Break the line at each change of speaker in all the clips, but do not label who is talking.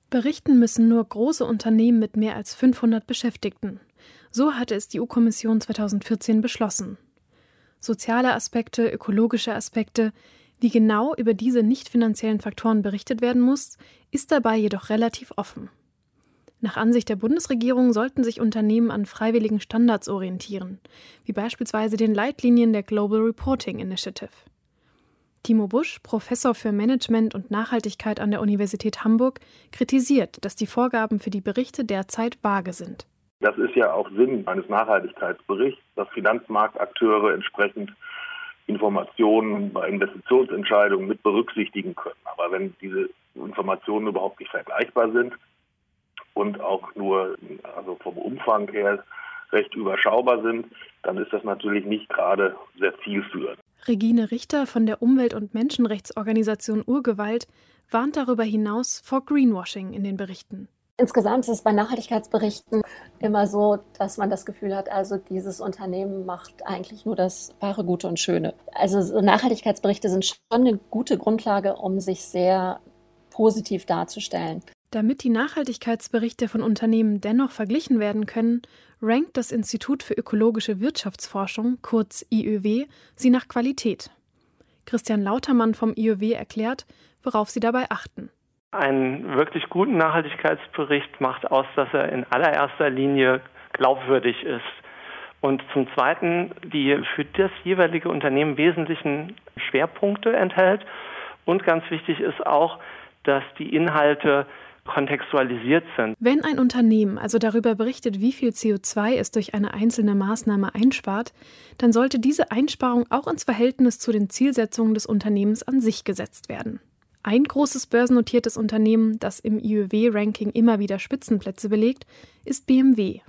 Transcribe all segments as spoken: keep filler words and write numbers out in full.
Berichten müssen nur große Unternehmen mit mehr als fünfhundert Beschäftigten. So hatte es die E U-Kommission zweitausendvierzehn beschlossen. Soziale Aspekte, ökologische Aspekte, wie genau über diese nicht finanziellen Faktoren berichtet werden muss, ist dabei jedoch relativ offen. Nach Ansicht der Bundesregierung sollten sich Unternehmen an freiwilligen Standards orientieren, wie beispielsweise den Leitlinien der Global Reporting Initiative. Timo Busch, Professor für Management und Nachhaltigkeit an der Universität Hamburg, kritisiert, dass die Vorgaben für die Berichte derzeit vage sind.
Das ist ja auch Sinn eines Nachhaltigkeitsberichts, dass Finanzmarktakteure entsprechend Informationen bei Investitionsentscheidungen mit berücksichtigen können. Aber wenn diese Informationen überhaupt nicht vergleichbar sind und auch nur also vom Umfang her recht überschaubar sind, dann ist das natürlich nicht gerade sehr zielführend.
Regine Richter von der Umwelt- und Menschenrechtsorganisation Urgewalt warnt darüber hinaus vor Greenwashing in den Berichten.
Insgesamt ist es bei Nachhaltigkeitsberichten immer so, dass man das Gefühl hat, also dieses Unternehmen macht eigentlich nur das wahre, Gute und Schöne. Also so Nachhaltigkeitsberichte sind schon eine gute Grundlage, um sich sehr positiv darzustellen.
Damit die Nachhaltigkeitsberichte von Unternehmen dennoch verglichen werden können, rankt das Institut für ökologische Wirtschaftsforschung, kurz I Ö W, sie nach Qualität. Christian Lautermann vom I Ö W erklärt, worauf sie dabei achten.
Einen wirklich guten Nachhaltigkeitsbericht macht aus, dass er in allererster Linie glaubwürdig ist und zum Zweiten die für das jeweilige Unternehmen wesentlichen Schwerpunkte enthält und ganz wichtig ist auch, dass die Inhalte kontextualisiert sind.
Wenn ein Unternehmen also darüber berichtet, wie viel C O zwei es durch eine einzelne Maßnahme einspart, dann sollte diese Einsparung auch ins Verhältnis zu den Zielsetzungen des Unternehmens an sich gesetzt werden. Ein großes börsennotiertes Unternehmen, das im I Ö W-Ranking immer wieder Spitzenplätze belegt, ist B M W.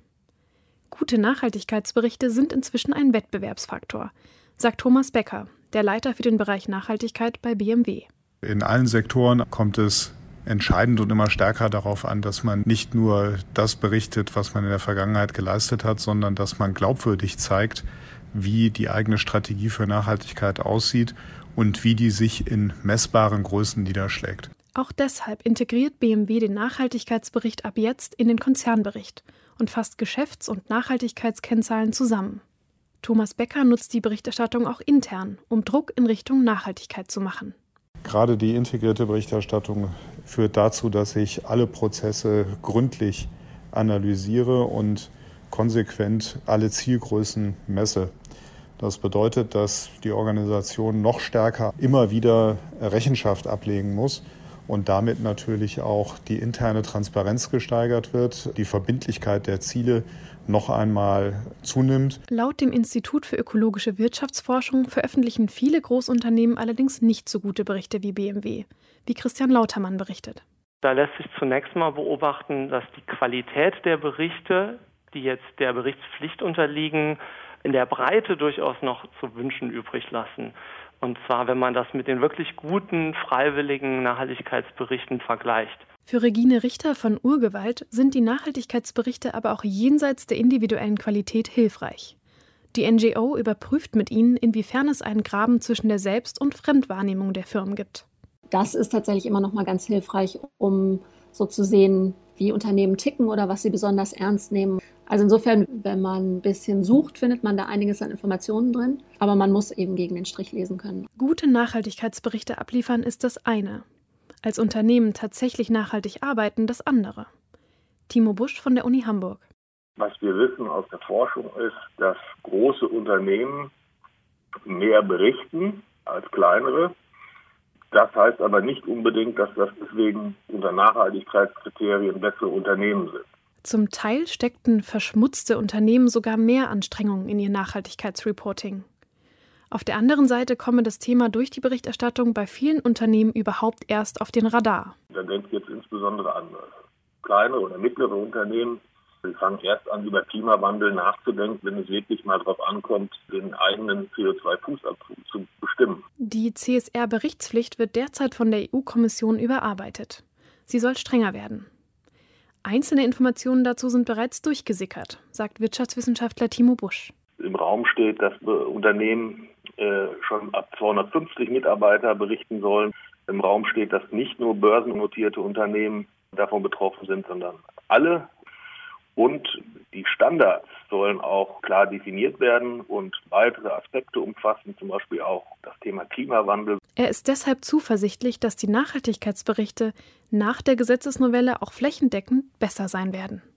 Gute Nachhaltigkeitsberichte sind inzwischen ein Wettbewerbsfaktor, sagt Thomas Becker, der Leiter für den Bereich Nachhaltigkeit bei B M W.
In allen Sektoren kommt es entscheidend und immer stärker darauf an, dass man nicht nur das berichtet, was man in der Vergangenheit geleistet hat, sondern dass man glaubwürdig zeigt, wie die eigene Strategie für Nachhaltigkeit aussieht und wie die sich in messbaren Größen niederschlägt.
Auch deshalb integriert B M W den Nachhaltigkeitsbericht ab jetzt in den Konzernbericht und fasst Geschäfts- und Nachhaltigkeitskennzahlen zusammen. Thomas Becker nutzt die Berichterstattung auch intern, um Druck in Richtung Nachhaltigkeit zu machen.
Gerade die integrierte Berichterstattung führt dazu, dass ich alle Prozesse gründlich analysiere und konsequent alle Zielgrößen messe. Das bedeutet, dass die Organisation noch stärker immer wieder Rechenschaft ablegen muss und damit natürlich auch die interne Transparenz gesteigert wird, die Verbindlichkeit der Ziele noch einmal zunimmt.
Laut dem Institut für ökologische Wirtschaftsforschung veröffentlichen viele Großunternehmen allerdings nicht so gute Berichte wie B M W, wie Christian Lautermann berichtet.
Da lässt sich zunächst mal beobachten, dass die Qualität der Berichte, die jetzt der Berichtspflicht unterliegen, in der Breite durchaus noch zu wünschen übrig lassen. Und zwar, wenn man das mit den wirklich guten, freiwilligen Nachhaltigkeitsberichten vergleicht.
Für Regine Richter von Urgewalt sind die Nachhaltigkeitsberichte aber auch jenseits der individuellen Qualität hilfreich. Die N G O überprüft mit ihnen, inwiefern es einen Graben zwischen der Selbst- und Fremdwahrnehmung der Firmen gibt.
Das ist tatsächlich immer noch mal ganz hilfreich, um so zu sehen, wie Unternehmen ticken oder was sie besonders ernst nehmen. Also insofern, wenn man ein bisschen sucht, findet man da einiges an Informationen drin. Aber man muss eben gegen den Strich lesen können.
Gute Nachhaltigkeitsberichte abliefern ist das eine. Als Unternehmen tatsächlich nachhaltig arbeiten, das andere. Timo Busch von der Uni Hamburg.
Was wir wissen aus der Forschung ist, dass große Unternehmen mehr berichten als kleinere. Das heißt aber nicht unbedingt, dass das deswegen unter Nachhaltigkeitskriterien bessere Unternehmen sind.
Zum Teil steckten verschmutzte Unternehmen sogar mehr Anstrengungen in ihr Nachhaltigkeitsreporting. Auf der anderen Seite komme das Thema durch die Berichterstattung bei vielen Unternehmen überhaupt erst auf den Radar.
Da denke ich jetzt insbesondere an kleine oder mittlere Unternehmen. Sie fangen erst an, über Klimawandel nachzudenken, wenn es wirklich mal darauf ankommt, den eigenen C O zwei Fußabdruck zu bestimmen.
Die C S R-Berichtspflicht wird derzeit von der E U-Kommission überarbeitet. Sie soll strenger werden. Einzelne Informationen dazu sind bereits durchgesickert, sagt Wirtschaftswissenschaftler Timo Busch.
Im Raum steht, dass Unternehmen äh, schon ab zweihundertfünfzig Mitarbeiter berichten sollen. Im Raum steht, dass nicht nur börsennotierte Unternehmen davon betroffen sind, sondern alle. Und die Standards sollen auch klar definiert werden und weitere Aspekte umfassen, zum Beispiel auch das Thema Klimawandel.
Er ist deshalb zuversichtlich, dass die Nachhaltigkeitsberichte nach der Gesetzesnovelle auch flächendeckend besser sein werden.